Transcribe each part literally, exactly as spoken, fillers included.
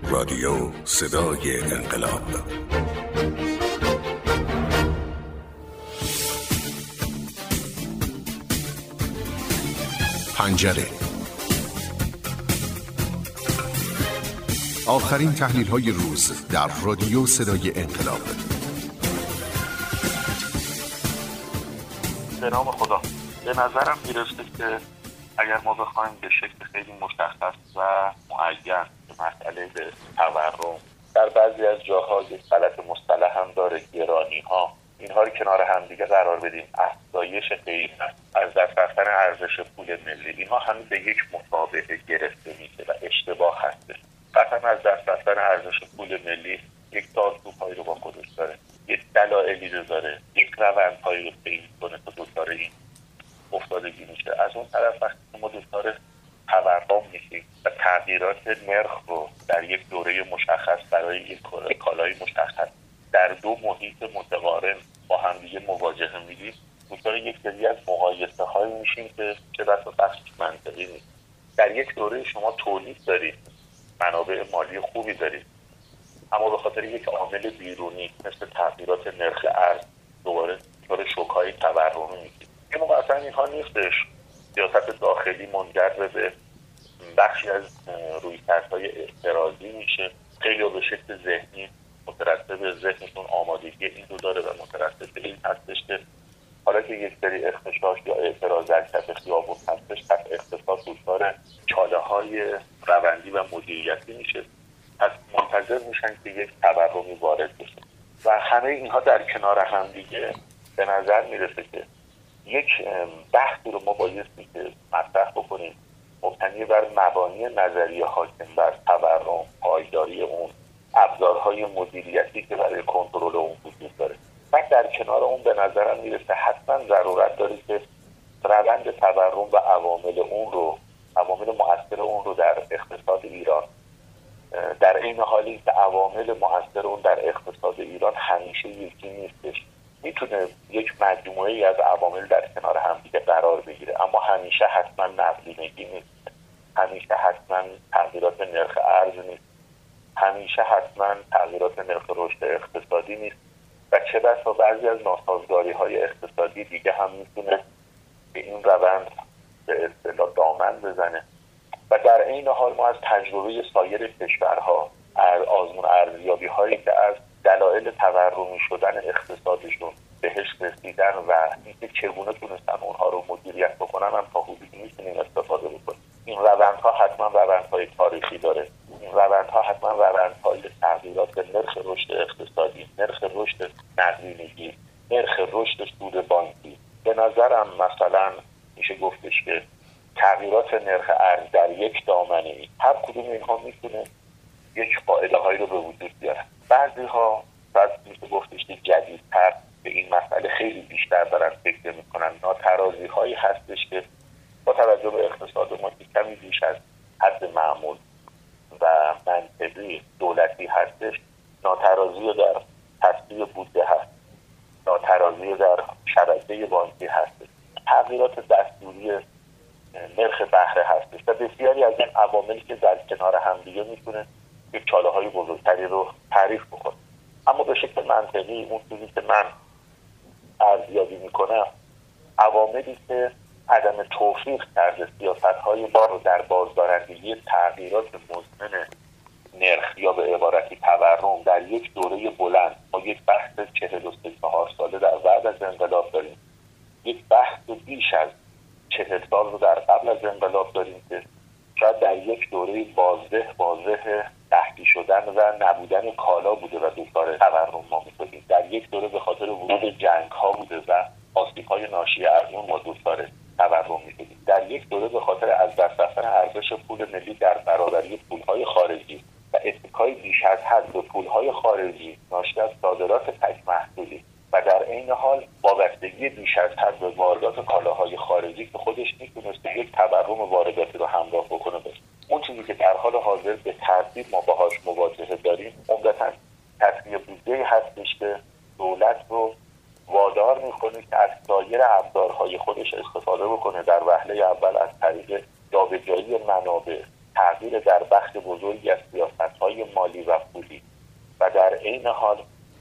رادیو صدای انقلاب. پنجره. آخرین تحلیل‌های روز در رادیو صدای انقلاب. به نام خدا. به نظرم میرسه که اگر ما بخوایم به شکل خیلی مشخص و معین مسئله به تورم، در بعضی از جاها یک غلط مصطلح هم داره، گرانی ها، اینها رو کنار هم دیگه قرار بدیم، افزایش قیمت، از دست رفتن ارزش پول ملی، اینها همین به یک مطابقه گرفته میشه و اشتباه هست. قطعا از دست رفتن ارزش پول ملی یک سازوکاری رو با خودش داره، یک دلایلی رو داره، یک روندهایی رو طی کنه تا دچار این افتادگی میشه. از اون طرف وقتی ما دچار تورم میشیم و تغییرات نرخ رو در یک دوره مشخص برای یک کالای مشخص در دو محیط متقارن با همدیگه مواجهه میدیم، دچار یک سری از مقایسه هایی میشیم که چه بسا بخش منطقی نیست. در یک دوره شما تولید دارید، منابع مالی خوبی دارید، اما به خاطر یک عامل بیرونی مثل تغییرات نرخ ارز دوباره دچار شوک‌های تورمی میشید. این موقع اصلا اینها نیستش. سیاست داخلی منجر به بخشی از رویکردهای اعتراضی میشه. خیلی به شکل ذهنی مترتب ذهنشون آمادگی این رو داره و مترتب به این هستش که حالا که یک سری اختشاش یا اعتراض در کف خیابون هستش، پس اقتصاد دچار چاله‌های روندی و مدیریتی میشه، پس منتظر میشن که یک تورمی وارد بشه و همه اینها در کنار هم دیگه به نظر میرسه که یک بحثی رو ما بایستی که مطرح بکنیم مبتنی بر مبانی نظریه حاکم بر تورم، پایداری اون، ابزارهای مدیریتی که برای کنترل اون وجود داره. و در کنار اون به نظرم میرسه حتما ضرورت داره که روند تورم و عوامل اون رو، عوامل مؤثر اون رو در اقتصاد ایران، در این حالی که عوامل مؤثر اون در اقتصاد ایران همیشه یکی نیستش، میتونه یک مجموعه ای از عوامل در کنار هم دیگه قرار بگیره، اما همیشه حتما نقدینگی نیست، همیشه حتما تغییرات نرخ ارز نیست، همیشه حتما تغییرات نرخ رشد اقتصادی نیست و چه بسا بعضی از ناسازگاری های اقتصادی دیگه هم میتونه به این روند به اصطلاح دامن بزنه. و در این حال ما از تجربه سایر کشورها، آزمون ارزیابی هایی که از دلایل تورمی شدن اقتصادشون بهش رسیدن و اینکه چگونه تونستن اونها رو مدیریت بکنن هم تا حدودی میتونیم استفاده بکنیم. این روندها حتما روندهای تاریخی داره، این روندها حتما روندهای تغییرات نرخ رشد اقتصادی، نرخ رشد نقدینگی، نرخ رشد سود بانکی. به نظرم مثلا میشه گفتش که تغییرات نرخ ارز در یک دامنه ای هر کدوم اینها میتونه یک قاعده هایی رو به وجود بیاره. بعضی ها بعد میشه گفتش که جدیدتر به این مسئله خیلی بیشتر دارن فکر میکنن. ناترازی هایی هستش که با توجه به اقتصاد ما که کمی بیش از حد معمول و منطقی دولتی هستش، ناترازی در تصویه بودجه هست، ناترازی در شبکه بانکی هستش، تغییرات دستوری نرخ بهره هستش و بسیاری از این عواملی که در کنار همدیگه میتونه یک چاله های بزرگتری رو تعریف بکنه. اما به شکل منطقی اون چیزی که من ارزیابی میکنم، عواملی که عدم توفیق کرده سیاست های ما رو در بازدارندگی تغییرات مزمن نرخ یا به عبارتی تورم در یک دوره بلند، ما یک بحث چهل و سه چهار ساله در بعد از انقلاب داریم، یک بحث بیش از چهل سال رو در قبل از انقلاب داریم که شاید در یک دوره واضح واضح قحطی شدن و نبودن کالا بوده و دچار تورم ما می‌شدیم. در یک دوره به خاطر ورود جنگ ها بوده و آسیب‌های ناشی از اون ما دچار تورم می‌شدیم. در یک دوره به خاطر از دست رفتن ارزش پول ملی در برابری پول‌های خارجی و اتکای بیش از حد به پول‌های خارجی ناشی از صادرات تک محصولی و در عین حال وابستگی بیش از حد به واردات کالاهای خارجی که خودش میتونست یک تورم وارداتی رو همراه بکنه باشه. اون چیزی که در حال حاضر به ترتیب ما باهاش مواجهه داریم عمدتاً تصفیه بودجه هستش که دولت رو وادار میکنه که از سایر ابزارهای خودش استفاده بکنه، در وهله اول از طریق جابجایی منابع، تغییر در بخش بزرگی از سیاست‌های مالی عین حال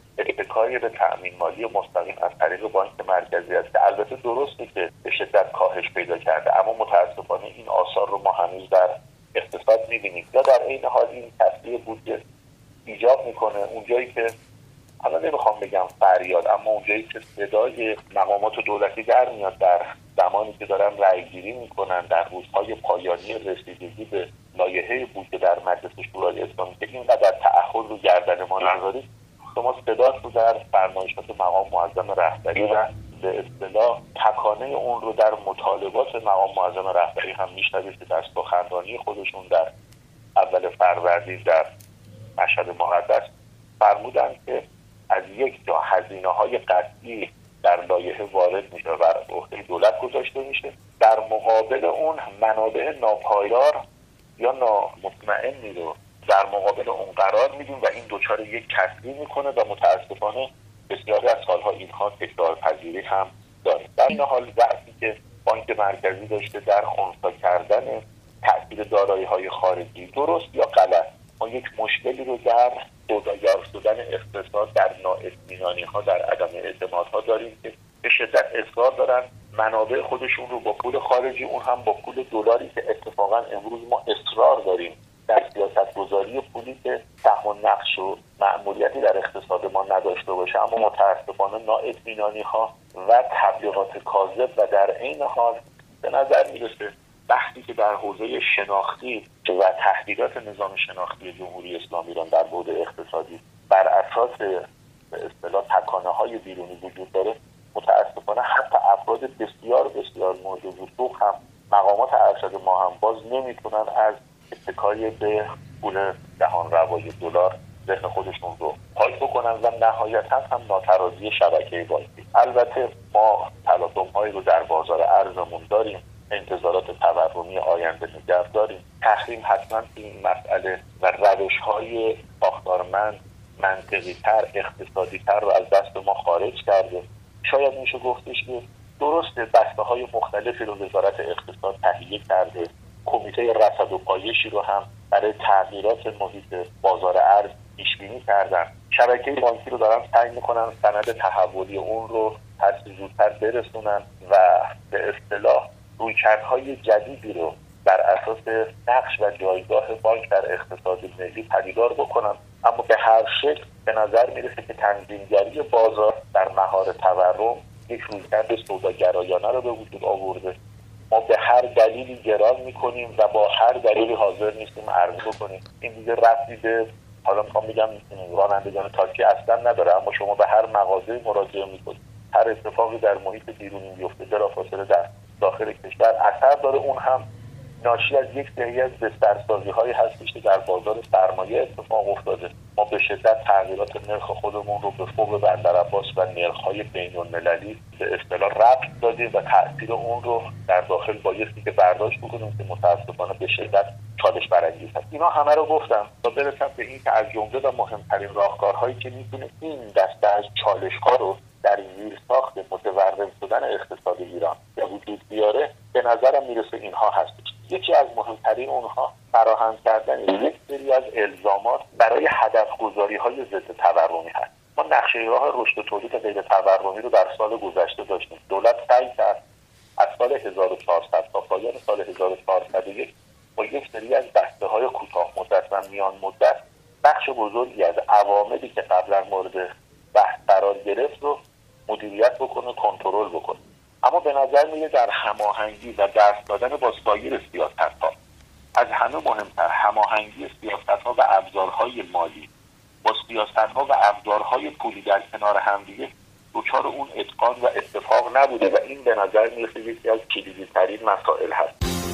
اتکای به تأمین مالی مستقیم از طریق بانک مرکزی است که البته درسته که به شدت کاهش پیدا کرده، اما متاسفانه این آثار رو ما هنوز در اقتصاد می‌بینیم. یا در عین حال این تصویر بودجه ایجاب میکنه اونجایی که حالا نمیخوام بگم فریاد، اما اونجایی که صدای مقامات دولتی در میاد در زمانی که دارن رأی‌گیری میکنن در روزهای پایانی رسیدگی به لایحه بودجه در مجلس شورای اسلامی که اینقدر تعهد رو گردن ما نذارید، شما صدات رو در فرمایشات مقام معظم رهبری و به اصطلاح تکانه اون رو در مطالبات مقام معظم رهبری هم میشنوید که در سخنرانی خودشون در اول فروردین در مشهد مقدس فرمودن که از یک جا هزینه‌های قطعی در لایحه وارد میشه و بر عهده دولت گذاشته میشه، در مقابل اون منابع ناپایدار یا نامطمئنی رو در مقابل اون قرار میدیم و این دچار یک کسری میکنه و متاسفانه بسیاری از سالها اینها تکرار پذیری هم داره. در این حال ضعفی که بانک مرکزی داشته در خنثی کردن تأثیر دارایی‌های خارجی، درست یا غلط، ما یک مشکلی رو در سوداگر شدن اقتصاد، در نااطمینانی‌ها، در عدم اعتمادها داریم که به شدت اصرار دارن منابع خودشون رو با پول خارجی، اون هم با پول دلاری که اتفاقا امروز ما اصرار داریم در سیاست‌گذاری پولی که سهم و نقش و مأموریتی در اقتصاد ما نداشته باشه، اما متأسفانه نااطمینانی‌ها و تبلیغات کاذب و در عین حال به نظر میرسه وقتی که در حوزه شناختی و تهدیدات نظام شناختی جمهوری اسلامی ایران در بعد اقتصادی بر اساس به اصطلاح تکانه‌های بیرونی وجود داره، متأسفانه حتی افراد بسیار بسیار مورد وثوق هم مقامات ارشد ما هم باز نمیتونن از اتکای به پول جهان روای دلار ذهن خودشون رو پاک بکنن و نهایتاً هم ناترازی شبکه بانکی. البته ما تلاطم‌هایی رو در بازار ارزمون داریم، انتظارات تورمی آینده نگه داریم. تحریم حتما این مسئله و روش‌های ساختارمند، منطقی‌تر، اقتصادی‌تر رو از دست ما خارج کرده. شاید میشه گفتش که درسته بسته‌های مختلفی رو وزارت اقتصاد تهیه کرده، کمیته رصد و پایشی رو هم برای تغییرات محیط بازار ارز پیش بینی کردن. شبکه بانکی رو دارن سعی میکنن سند تحولی اون رو هر چه زودتر برسونن و به اصطلاح رویکردهای جدیدی رو بر اساس نقش و جایگاه بانک در اقتصاد ملی پدیدار بکنن. اما به هر شکل به نظر میرسه که تنظیمگری بازار در مهار تورم یک رویکرد سوداگرایانه رو به وجود آورده. ما به هر دلیلی گران میکنیم و با هر دلیلی حاضر نیستیم عرضه بکنیم. این دیگه ربطی به حالا میخوام بگم رانندگان تاکسی اصلا نداره، اما شما به هر مغازه مراجعه میکنید، هر اتفاقی در محیط بیرونی بیفته بلافاصله در داخل کشور اثر داره. اون هم ناشی از یک سری از بسترسازی‌هایی هستش که در بازار سرمایه اتفاق افتاده. ما به شدت تغییرات نرخ خودمون رو به فوق بندرعباس و نرخ‌های بین‌المللی به اصطلاح ربط دادیم و تأثیر اون رو در داخل بایستی که برداشت بکنیم که متأسفانه به شدت چالش برانگیز هست. اینا همه رو گفتم تا برسم به این که از جمله و مهمترین راهکارهایی که میتونه این دسته از چالش‌ها رو در زیرساخت متورم شدن اقتصاد ایران به وجود بیاره، به نظرم میرسه اینها هستش. یکی از مهمترین اونها فراهم کردن یک سری از الزامات برای هدف گذاری های ضد تورمی هست. ما نقشه راه رشد تولید غیر تورمی رو در سال گذشته داشتیم. دولت سعی کرد از سال هزار و چهارصد تا پایان سال هزار و چهارصد و یک با یک سری از بسته‌های کوتاه مدت و میان مدت بخش بزرگی از عواملی که قبلا مورد بحث قرار گرفت رو مدیریت بکنه، کنترل بکنه. اما به نظر میاد در هماهنگی و درس دادن با سایر سیاست‌ها، از همه مهمتر هماهنگی سیاست‌ها و ابزارهای مالی با سیاست‌ها و ابزارهای پولی در کنار هم دیگه دچار اون اتقان و اتفاق نبوده و این به نظر میاد یکی از کلیدی‌ترین مسائل هست.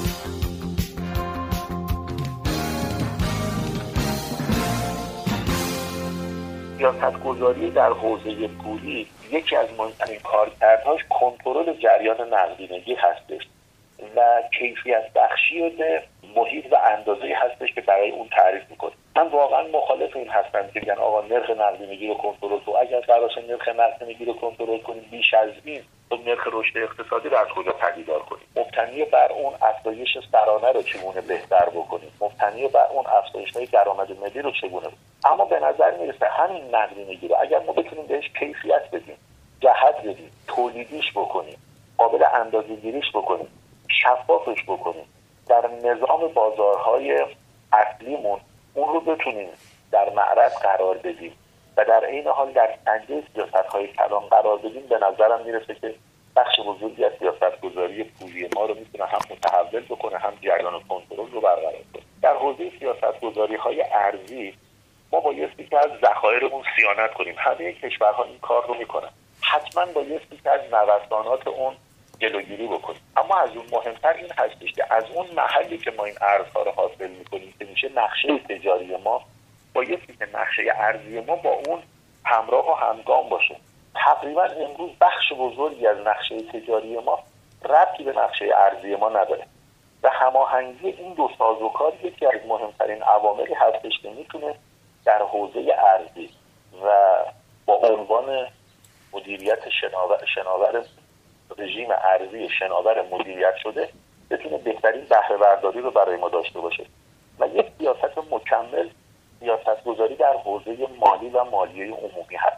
سیاست‌گذاری در حوزه پولی یکی از مهمترین کارکردهاش کنترل جریان نقدینگی هستش و کیفیت بخشی به محیط و اندازه‌ای هستش که برای اون تعریف می‌کنه. من واقعا مخالف این هستم که میگن آقا نرخ نقدینگی رو کنترل کن. اگر قرارش نرخ نقدینگی رو کنترل کنیم بیش از این، خب نرخ رشد اقتصادی رو از کجا پدیدار کنیم؟ مبتنی بر اون افزایش سرانه رو چگونه بهتر بکنیم؟ مبتنی بر اون افزایش‌های درآمد ملی رو چگونه؟ اما به نظر میرسه همین نقدینگی رو اگر ما بتونیم بهش کیفیت بدیم، جهت بدیم، تولیدیش بکنیم، قابل اندازه‌گیریش بکنیم، شفافش بکنیم، در نظام بازارهای اصلیمون اون رو بتونیم در معرض قرار بدیم و در عین حال در سنجه سیاست‌های کلان قرار بدیم، به نظرم میرسه که بخش بزرگی از سیاست‌گذاری پولی ما رو میتونه هم متحول بکنه، هم جریان و کنترل رو برقرار کنه. در حوزه سیاست‌گذاری‌های ارزی ما بایستی که از ذخایرمون صیانت کنیم. همه کشورها این کار رو میکنن. حتما بایستی که از نوسانات اون جلوگیری بکنیم. اما از اون مهمتر این هستش که از اون محلی که ما این ارزها رو حاصل میکنیم که میشه نقشه تجاری ما، بایستی که نقشه ارزی ما با اون همراه و همگام باشه. تقریبا امروز بخش بزرگی از نقشه تجاری ما ربطی به نقشه ارزی ما نداره و هماهنگی این دو سازوکار یکی از مهمترین عواملی هستش که میتونه در حوزه ارزی و با عنوان مدیریت شناور, شناور رژیم ارزی شناور مدیریت شده بتونه بهترین بهره برداری رو برای ما داشته باشه و یک سیاست مکمل سیاست گذاری در حوزه مالی و مالیه عمومی هست.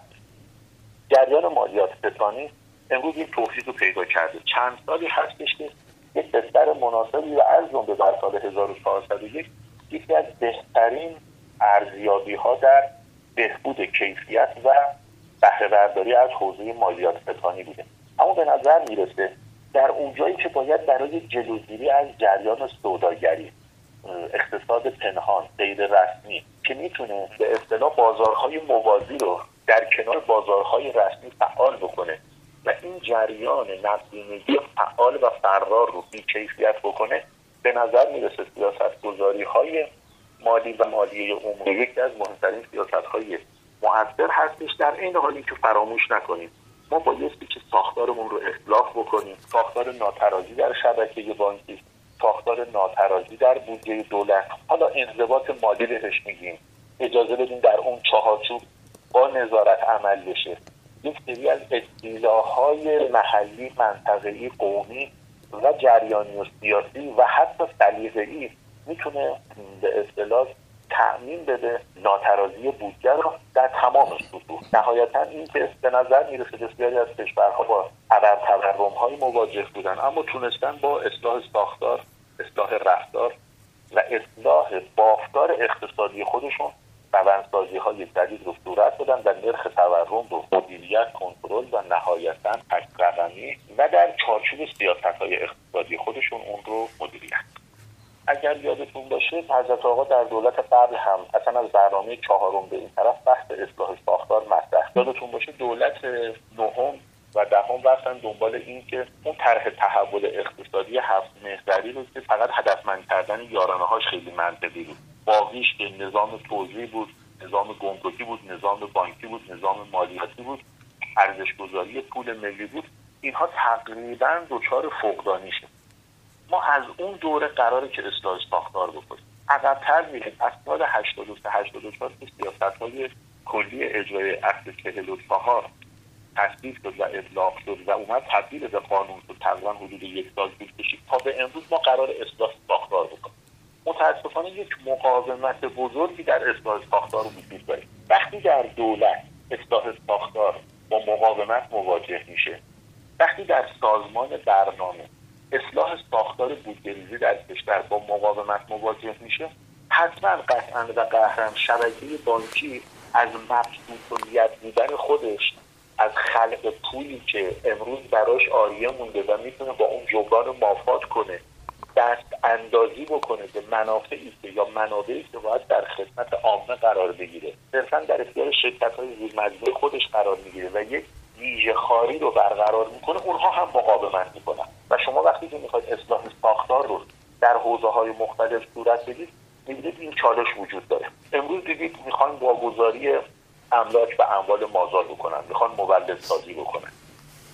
جریان مالیات ستانی امروز این توفیق رو پیدا کرده. چند سالی هستش که یک بستر مناسبی و از جمله در سال هزار و چهارصد و یک یکی از بهترین ارزیابی ها در بهبود کیفیت و بهره برداری از حوزه مالیات ستانی بوده. اما به نظر میرسه در اونجایی که باید برای جلوگیری از جریان سوداگری، اقتصاد پنهان، غیر رسمی که میتونه به اصطلاح بازارهای موازی رو در کنار بازارهای رسمی فعال بکنه و این جریان نقدینگی فعال و فرار رو بی کیفیت بکنه، به نظر میرسه سیاست گذاری های مالی و مالیه عمومی یکی از مهمترین سیاست های مؤثر هستش. در این حالی که فراموش نکنیم ما بایستی که ساختارمون رو اصلاح بکنیم. ساختار ناترازی در شبکه بانکی، ساختار ناترازی در بودجه دولت، حالا انضباط مالی بهش میگیم، اجازه بدیم در اون چهارچوب با نظارت عمل بشه. یک سری از اصطلاح‌های محلی، منطقه‌ای، قومی و جریانی و سیاسی و حتی سلیقه‌ای میتونه به اصطلاح تأمین بده ناترازی بودجه رو در تمام سطوح. نهایتا این که به نظر میرسه بسیاری از کشورها با عدم تورم‌های مواجه بودن اما تونستن با اصلاح ساختار، اصلاح رفتار و اصلاح بافتار اقتصادی خودشون روندسازی‌های جدید رو صورت بدن و نرخ تورم رو مدیریت، کنترل و نهایتاً تک رقمی و در چارچوب سیاست‌های اقتصادی خودشون اون رو مدیریت. اگر یادتون باشه حضرت آقا در دولت قبل هم اصلا از برنامه چهارم به این طرف بحث اصلاح ساختار مطرح. یادتون باشه دولت نهم و دهم رفتن دنبال این که اون طرح تحول اقتصادی هفت محوری رو که فقط هدفمند کردن یارانه‌هاش خیلی منطقی بود، باقیش که نظام توزیع بود، نظام گمرکی بود، نظام بانکی بود، نظام مالیاتی بود، ارزش‌گذاری پول ملی بود، اینها تقریباً دچار فقدانی شد. ما از اون دوره قراره که اصلاح ساختار بکنیم. عقب‌تر میریم. از سال هشتاد و سه هشتاد و چهار که سیاست‌های کلی اجرای عهد چهل و چهار تصویب شد و ابلاغ شد و اومد تبدیل به قانون شد، تقریباً حدود یک سال طول کشید تا به امروز ما قرار اصلاح ساختار بکنیم. متأسفانه یک مقاومت بزرگی در اصلاح ساختار وجود داره. وقتی در دولت اصلاح ساختار با مقاومت مواجه میشه، وقتی در سازمان برنامه اصلاح ساختار بودجه‌ریزی در کشور با مقاومت مواجه میشه، حتما قطعاً و قهراً شبکه بانکی از مبسوطیت بودن خودش، از خلق پولی که امروز براش عاریه مونده و میتونه با اون جبران مافات کنه، دست اندازی بکنه به منافعی که یا منابعی که باید در خدمت عامه قرار بگیره، صرفاً در اختیار شرکت‌های زیرمجموعه خودش قرار میگیره و یک ویژه خاری رو برقرار میکنه، اونها هم مقاومت میکنن. و شما وقتی که میخواید اصلاح ساختار رو در حوزه‌های مختلف صورت بدید، میبینید این چالش وجود داره. امروز دیدید میخوان واگذاری املاک و اموال مازاد بکنن، میخوان مولد سازی بکنن.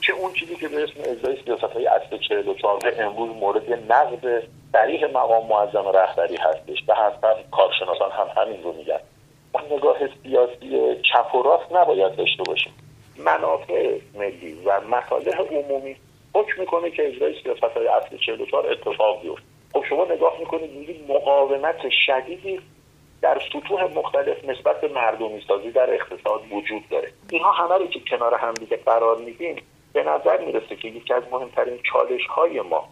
چه اون چیزی که به اسم اجرای سیاست‌های اصل چهل و چهار امروز مورد نقد صریح مقام معظم رهبری هستش و حتی کارشناسان هم همین رو میگن. ما نگاه سیاسی چپ و راست نباید داشته باشیم. منافع ملی و مصالح عمومی حکم میکنه که اجرای سیاست‌های اصل چهل و چهار اتفاق بیفته. خب شما نگاه میکنید میگید مقاومت شدیدی در سطوح مختلف نسبت به مردمی سازی در اقتصاد وجود داره. اینها همه رو که کنار هم دیگه قرار میدیم به نظر میرسه که یکی از مهمترین چالش‌های ما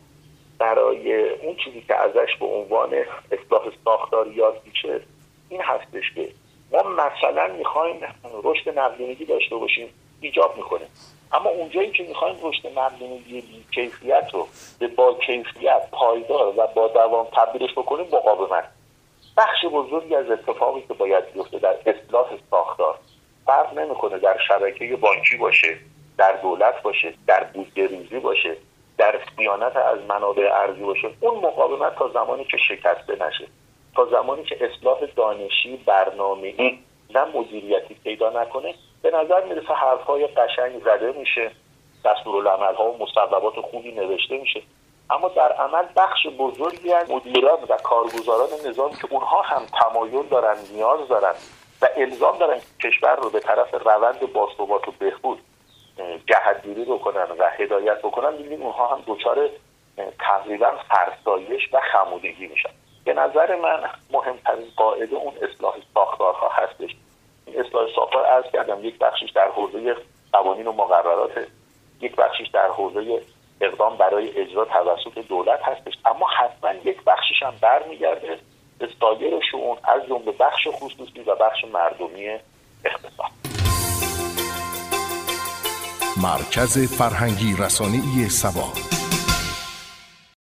برای اون چیزی که ازش به عنوان اصلاح ساختاری یاد میشه این هستش که ما مثلا میخوایم رشد نقدینگی داشته باشیم، ایجاب میکنه، اما اونجایی که میخوایم رشد نقدینگی بی کیفیت رو به با کیفیت، پایدار و با دوام تبدیلش بکنیم مقاومت. بخش بزرگی از اتفاقی که باید بیفته در اصلاح ساختار فرق نمیکنه در شبکه بانکی باشه، در دولت باشه، در بودجه‌ریزی باشه، در صیانت از منابع ارضی باشه. اون مقاومت تا زمانی که شکسته نشه، تا زمانی که اصلاح دانشی، برنامه‌ای و مدیریتی پیدا نکنه، به نظر میرسه حرف‌های قشنگ زده میشه، دستورالعمل‌ها و مصوبات خوبی نوشته میشه، اما در عمل بخش بزرگی از مدیران و کارگزاران نظام که اونها هم تمایل دارن، نیاز دارن و الزام دارن کشور رو به طرف روند باثبات و بهبود جهت‌گیری بکنن و هدایت بکنن، می‌بینیم اونها هم دچار تقریبا فرسایش و خمودگی میشن. به نظر من مهمترین قاعده اون اصلاح ساختارها هستش. این اصلاح ساختار عرض کردم یک بخشش در حوزه قوانین و مقررات، یک بخشش در حوزه اقدام برای اجرا توسط دولت هستش، اما حتما یک بخشش هم برمیگرده به سایر شؤون از جمله بخش خصوصی و بخش مردمی اقتصاد. مرکز فرهنگی رسانه‌ای سبا.